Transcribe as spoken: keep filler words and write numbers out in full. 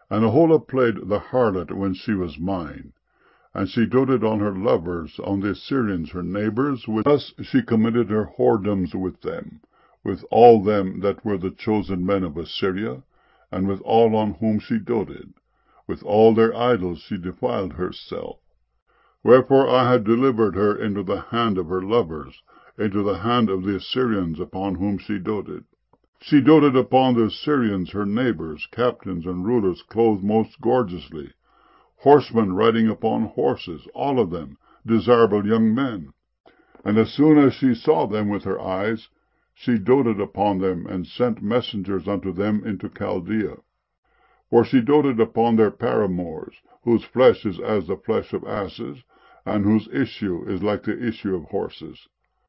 And Aholah played the harlot when she was mine, and she doted on her lovers, on the Assyrians her neighbours. With thus she committed her whoredoms with them, with all them that were the chosen men of Assyria, and with all on whom she doted. With all their idols she defiled herself. Wherefore I had delivered her into the hand of her lovers, into the hand of the Assyrians upon whom she doted. She doted upon the Assyrians her neighbours, captains and rulers clothed most gorgeously, horsemen riding upon horses, all of them desirable young men. And as soon as she saw them with her eyes, she doted upon them, and sent messengers unto them into Chaldea. For she doted upon their paramours, whose flesh is as the flesh of asses, and whose issue is like the issue of horses.